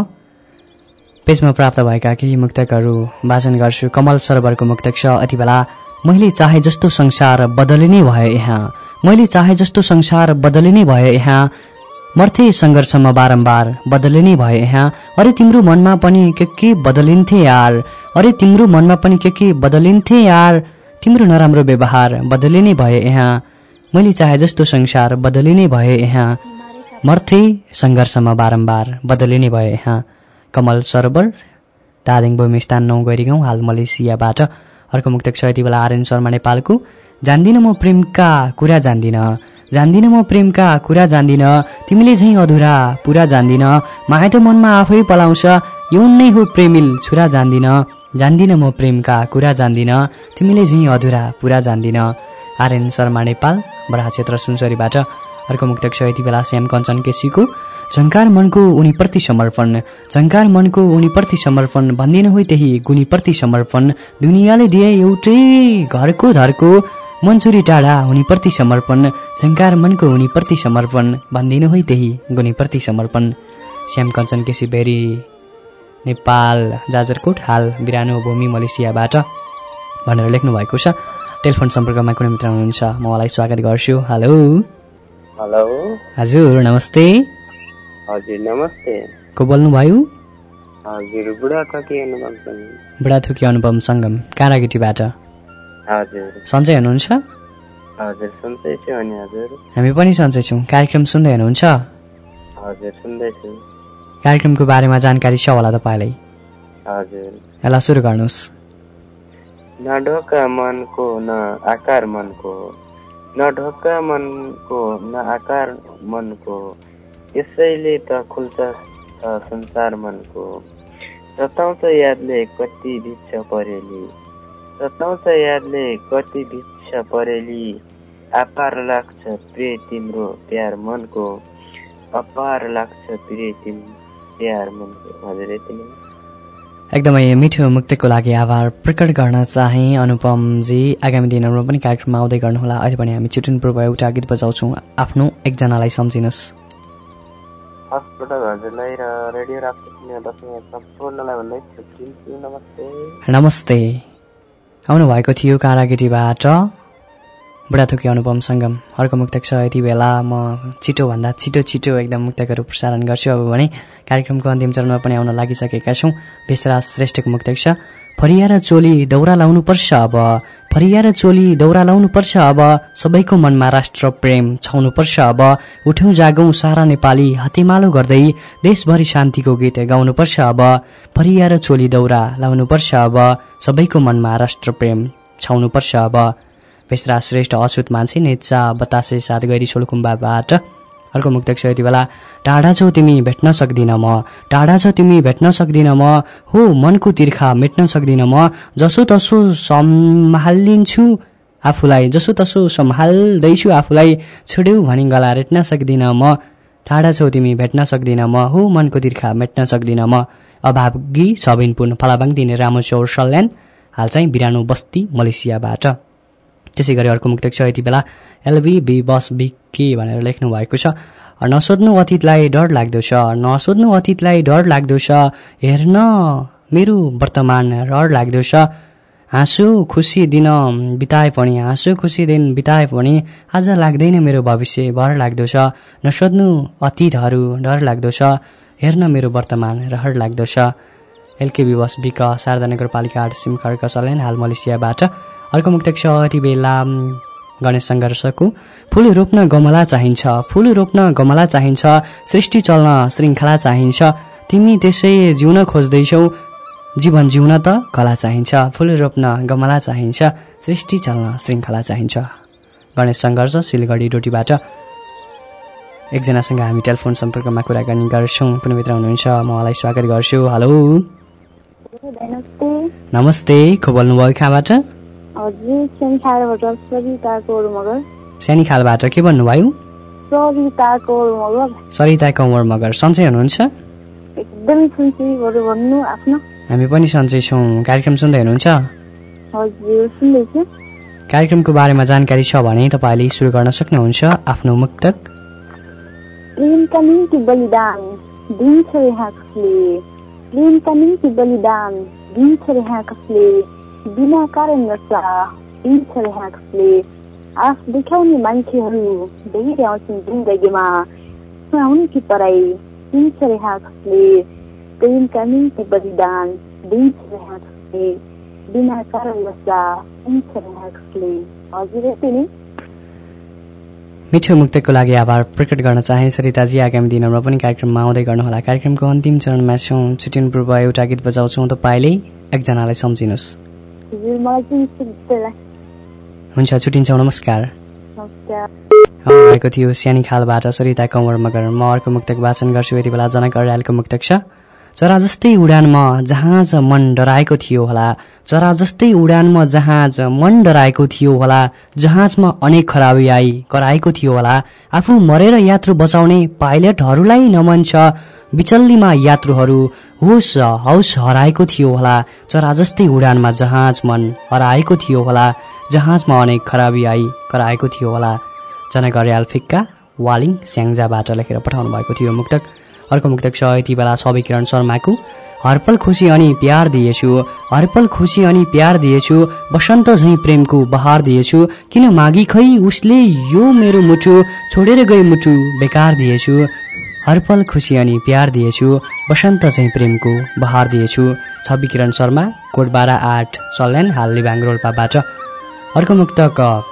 पेजमा प्राप्त भएका केही मुक्तकहरू वाचन गर्छु। कमल सरोवरको मुक्तक छ। यति बेला मैले चाहे जस्तो संसार बदलिने भयो यहाँ मैले चाहे जस्तो संसार बदलिने भयो यहाँ मर्थे सङ्घर्षमा बारम्बार बदलिने भयो यहाँ अरे तिम्रो मनमा पनि के के बदलिन्थे यार अरे तिम्रो मनमा पनि के के बदलिन्थे यार तिम्रो नराम्रो व्यवहार बदलिने भयो यहाँ मैले चाहे जस्तो संसार बदलिने भयो यहाँ मर्थे सङ्घर्षमा बारम्बार बदलिने भयो यहाँ। कमल सरोवर, दादिङ भूमिस्थान नौ गैरीगाउँ, हाल मलेसियाबाट। अर्को मुक्तक छ। यति बेला आर्यन शर्मा नेपालको। जान्दिन म प्रेमका कुरा जान्दिन जान्दिन म प्रेमका कुरा जान्दिन तिमीले झैँ अधुरा पुरा जान्दिन माया त मनमा आफै पलाउँछ यौन नै हो प्रेमिल छुरा जान्दिन जान्दिन म प्रेमका कुरा जान्दिन तिमीले झैँ अधुरा पुरा जान्दिन। आर्यन शर्मा नेपाल, बराहा क्षेत्र सुनसरीबाट। अर्को मुक्तक छ। यति बेला श्याम कञ्चन केसीको। झङ्कार मनको उनीप्रति समर्पण झङ्कार मनको उनीप्रति समर्पण भन्दिन होइ त्यही गुनीप्रति समर्पण दुनियाँले दिए एउटै घरको धरको मन्चुरी टाढा उनीप्रति समर्पण झङ्कार मनको उनीप्रति समर्पण भन्दिन होइ त्यही गुनीप्रति समर्पण। श्याम कञ्चन केसी बेरी नेपाल, जाजरकोट, हाल बिरानो भूमि मलेसियाबाट भनेर लेख्नु भएको छ। टेलिफोन सम्पर्कमा कुनै मित्र हुनुहुन्छ, म उहाँलाई स्वागत गर्छु। हेलो। हेलो। हजुर नमस्ते। हजुर नमस्ते। को बोल्नुभयो? हजुर बुढाथोकी अनुपम सङ्गम। बुढाथोकी अनुपम सङ्गम, काँडागिटीबाट। हजुर। सन्चै हुनुहुन्छ? हजुर सन्चै छु। अनि हजुर? हामी पनि सन्चै छौँ। कार्यक्रम सुन्दै हुनुहुन्छ? हजुर सुन्दैछु। कार्यक्रमको बारेमा जानकारी छ होला तपाईँलाई? हजुर। ल सुरु गर्नुहोस्। न ढोका मनको न आकार मनको न ढोका मनको न आकार मनको यसैले त खुल्छ संसार मनको सताउँछ यादले कति भिछ परेली सताउँछ यादले कति भिछ परेली अपार लाग्छ प्रिय तिम्रो प्यार मनको अपार लाग्छ प्रिय तिम्रो प्यार मनको। हजुर यति नै। एकदमै मिठो मुक्तको लागि आभार प्रकट गर्न चाहे अनुपमजी। आगामी दिनहरूमा पनि कार्यक्रममा आउँदै गर्नुहोला। अहिले पनि हामी छुट्टिनु पूर्व एउटा गीत बजाउँछौँ। आफ्नो एकजनालाई सम्झिनुहोस्। हजुरलाई र रेडियो सम्पूर्णलाई भन्दै छुट्टिन्छु। नमस्ते। नमस्ते। आउनुभएको थियो काँडागिटीबाट बुढाथोकी अनुपम सङ्गम। अर्को मुक्तक छ। यति बेला म छिटोभन्दा छिटो छिटो एकदम मुक्तकहरू प्रसारण गर्छु। अब भने कार्यक्रमको अन्तिम चरणमा पनि आउन लागिसकेका छौँ। भेषराज श्रेष्ठको मुक्तक छ। फरिया र चोली दौरा लाउनुपर्छ अब फरिया र चोली दौरा लाउनुपर्छ अब सबैको मनमा राष्ट्र प्रेम छाउनुपर्छ अब उठौँ जागौँ सारा नेपाली हातेमालो गर्दै देशभरि शान्तिको गीत गाउनुपर्छ अब फरिया र चोली दौरा लाउनुपर्छ अब सबैको मनमा राष्ट्र प्रेम छाउनुपर्छ अब। भेषराज श्रेष्ठ अछुत मान्छे नेचा बतासे सात गैरी सोलुखुम्बाबाट। अर्को मुक्तक छ। यति बेला टाढा छौ तिमी भेट्न सक्दिन म टाढा छ तिमी भेट्न सक्दिन म हो मनको तिर्खा मेट्न सक्दिन म जसो तसो सम्हालिन्छु आफूलाई जसोतसो सम्हाल्दैछु आफूलाई छोड्यौ भनी गला रेट्न सक्दिनँ म टाढा छौ तिमी भेट्न सक्दिनँ म हो मनको तिर्खा मेट्न सक्दिनँ म अभागी सबिनपुन फलाबाङ दिने रामो चौर सल्यान हाल चाहिँ बिरानो बस्ती मलेसियाबाट। त्यसै गरी अर्को मुक्तक छ यति बेला एलबी बी बस बिके भनेर लेख्नु भएको छ। नसोध्नु अतीतलाई डर लाग्दो छ नसोध्नु अतीतलाई डर लाग्दो छ हेर्न मेरो वर्तमान डर लाग्दो छ हाँसो खुसी दिन बिताए पनि हाँसो खुसी दिन बिताए पनि आज लाग्दैन मेरो भविष्य भर लाग्दो छ नसोध्नु अतीतहरू डर लाग्दो छ हेर्न मेरो वर्तमान रहर लाग्दो छ। एलकेबी बस बिक शारदा नगरपालिका आठ सिमखर्क सल्यान हाल मलेसियाबाट। अर्को मुक्तक छ यति बेला गणेश सङ्घर्षको फुल रोप्न गमला चाहिन्छ फुल रोप्न गमला चाहिन्छ सृष्टि चल्न श्रृङ्खला चाहिन्छ तिमी त्यसै जिउन खोज्दैछौ जीवन जिउन त कला चाहिन्छ फुल रोप्न गमला चाहिन्छ सृष्टि चल्न श्रृङ्खला चाहिन्छ। गणेश सङ्घर्ष सिलगढी डोटीबाट। एकजनासँग हामी टेलिफोन सम्पर्कमा कुराकानी गर्छौँ कुनै मित्र हुनुहुन्छ म उहाँलाई स्वागत गर्छु। हेलो नमस्ते को बोल्नुभयो कहाँबाट? सानी खालबाट के भन्नुभयो? सरिता कौर मगर सन्चै हुनुहुन्छ? हामी पनि सन्चै छौँ। कार्यक्रम सुन्दै हुनुहुन्छ? कार्यक्रमको बारेमा जानकारी छ भने तपाईँले सुरु गर्न सक्नुहुन्छ आफ्नो मुक्तक। प्रेमका निम्ति बलिदान दिन्छ यहाँ कसले प्रेमका निम्ति बलिदान दिन्छ यहाँ कसले बिना कारण नसा दिन्छ यहाँ कसले आफ देखाउने मान्छेहरू धेरै आउँछन् जिन्दगीमा उनकी पराई दिन्छ यहाँ कसले प्रेमका निम्ति बलिदान दिन्छ यहाँ कसले बिना कारण नसा दिन्छ यहाँ कसले। हजुर यति नै। मिठो मुक्तको लागि आभार प्रकट गर्न चाहे सरिताजी। आगामी दिनहरूमा पनि कार्यक्रममा आउँदै गर्नुहोला। कार्यक्रमको अन्तिम चरणमा छौँ। छुट्टिनु पूर्व एउटा गीत बजाउँछौँ तपाईँले एकजनालाई सम्झिनुहोस्। हुन्छ छुट्टिन्छौँ। नमस्कार। भएको थियो सानी खालबाट सरिता कौर मगर। म अर्को मुक्तक वाचन गर्छु। यति बेला जनक अर्यालको मुक्तक छ। चरा जस्तै उडानमा जहाज मन डराएको थियो होला चरा जस्तै उडानमा जहाज मन डराएको थियो होला जहाजमा अनेक खराबी आई कराएको थियो होला आफू मरेर यात्रु बचाउने पाइलटहरूलाई नमन छ बिचल्लीमा यात्रुहरू होस हौस हराएको थियो होला चरा जस्तै उडानमा जहाज मन हराएको थियो होला जहाजमा अनेक खराबी आई कराएको थियो होला। जनक अर्याल फिक्का वालिङ स्याङ्जाबाट लेखेर पठाउनु भएको थियो मुक्तक। अर्को मुक्तक छ यति बेला छवि किरण शर्माको। हरपल खुसी अनि प्यार दिएछु हरपल खुसी अनि प्यार दिएछु बसन्त झैँ प्रेमको बहार दिएछु किन मागी खै उसले यो मेरो मुटु छोडेर गई मुटु बेकार दिएछु हरपल खुसी अनि प्यार दिएछु बसन्त झैँ प्रेमको बहार दिएछु। छवि किरण शर्मा कोट बाह्र आठ सल्यान हाल लिबाङ रोल्पाबाट। अर्को मुक्तक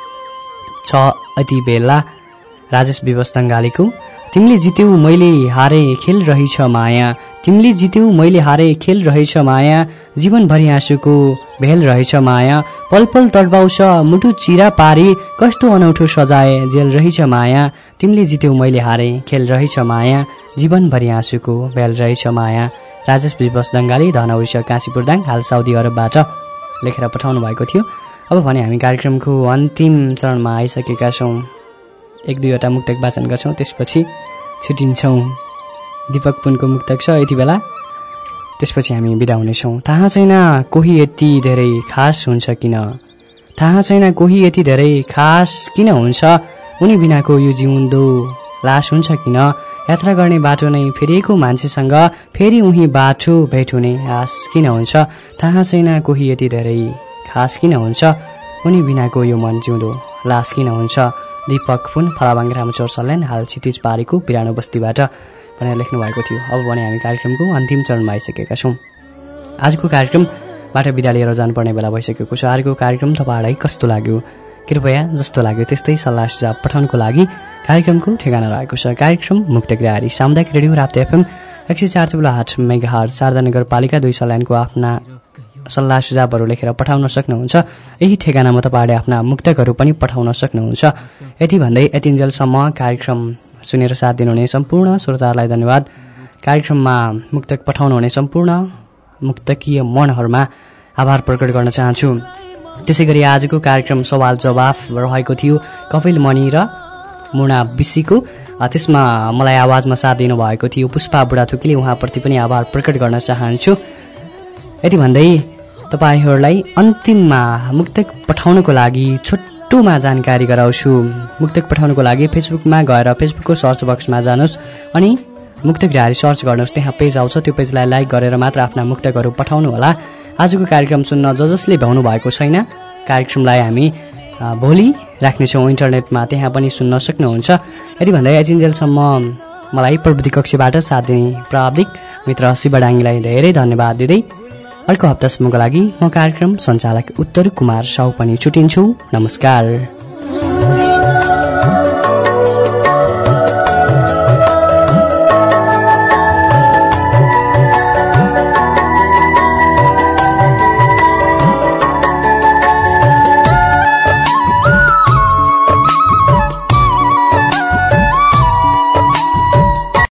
छ यति बेला राजेश विवश दङ्गालीको। तिमीले जित्यौ मैले हारे खेल रहेछ माया तिमीले जित्यौ मैले हारे खेल रहेछ माया जीवनभरि आँसुको भेल रहेछ माया पल पल तडपाउँछ मुटु चिरा पारी कस्तो अनौठो सजाए जेल रहेछ माया तिमीले जित्यौ मैले हारे खेल रहेछ माया जीवनभरि आँसुको भेल रहेछ माया। राजेश विवश दङ्गाली धनौरी काशीपुरदाङ हाल साउदी अरबबाट लेखेर पठाउनु भएको थियो। अब भने हामी कार्यक्रमको अन्तिम चरणमा आइसकेका छौँ। एक दुईवटा मुक्तक वाचन गर्छौँ त्यसपछि छुट्टिन्छौँ। दीपक पुनको मुक्तक छ यति बेला त्यसपछि हामी बिदा हुनेछौँ। थाहा छैन कोही यति धेरै खास हुन्छ किन थाहा छैन कोही यति धेरै खास किन हुन्छ उनी बिनाको यो जिउँदो लास हुन्छ किन यात्रा गर्ने बाटो नै फेरिएको मान्छेसँग फेरि उही बाटो भेट हुने आस किन हुन्छ थाहा छैन कोही यति धेरै खास किन हुन्छ उनी बिनाको यो मन जिउँदो लास किन हुन्छ। दीपक फुन फलाबाङ रामचौर सल्यान हाल क्षितिज पारेको बिरानो बस्तीबाट भनेर लेख्नु भएको थियो। अब भने हामी कार्यक्रमको अन्तिम चरणमा आइसकेका छौँ। आजको कार्यक्रमबाट बिदा लिएर जानुपर्ने बेला भइसकेको छ। आजको कार्यक्रम तपाईँहरूलाई कस्तो लाग्यो कृपया जस्तो लाग्यो त्यस्तै सल्लाह सुझाव पठाउनको लागि कार्यक्रमको ठेगाना रहेको छ कार्यक्रम मुक्तक डायरी सामुदायिक रेडियो राप्ती एफएम एक सय चार चौला आठ मेगाहर्ज शारदा नगरपालिका दुई सल्यानको आफ्ना सल्लाह सुझावहरू लेखेर पठाउन सक्नुहुन्छ। यही ठेगानामा तपाईँहरूले आफ्ना मुक्तकहरू पनि पठाउन सक्नुहुन्छ। यति भन्दै यतिन्जेलसम्म कार्यक्रम सुनेर साथ दिनुहुने सम्पूर्ण श्रोताहरूलाई धन्यवाद। कार्यक्रममा मुक्तक पठाउनुहुने सम्पूर्ण मुक्तकीय मनहरूमा आभार प्रकट गर्न चाहन्छु। त्यसै गरी आजको कार्यक्रम सवाल जवाफ रहेको थियो कपिल मणि र मुना विशीको। त्यसमा मलाई आवाजमा साथ दिनुभएको थियो पुष्पा बुढाथोकीले, उहाँप्रति पनि आभार प्रकट गर्न चाहन्छु। यति भन्दै तपाईँहरूलाई अन्तिममा मुक्तक पठाउनको लागि छोटोमा जानकारी गराउँछु। मुक्तक पठाउनको लागि फेसबुकमा गएर फेसबुकको सर्च बक्समा जानुहोस् अनि मुक्तक डायरी सर्च गर्नुहोस्, त्यहाँ पेज आउँछ। त्यो पेजलाई लाइक गरेर मात्र आफ्ना मुक्तकहरू पठाउनु होला। आजको कार्यक्रम सुन्न ज जसले भ्याउनु भएको छैन, कार्यक्रमलाई हामी भोलि राख्नेछौँ इन्टरनेटमा, त्यहाँ पनि सुन्न सक्नुहुन्छ। यति भन्दै एजिन्जेलसम्म मलाई प्रविधि कक्षबाट साथ दिने प्राविधिक मित्र शिवडाङ्गीलाई धेरै धन्यवाद दिँदै अर्को हप्तासम्मको लागि म कार्यक्रम सञ्चालक उत्तर कुमार साउ पनि छुटिन्छु। नमस्कार।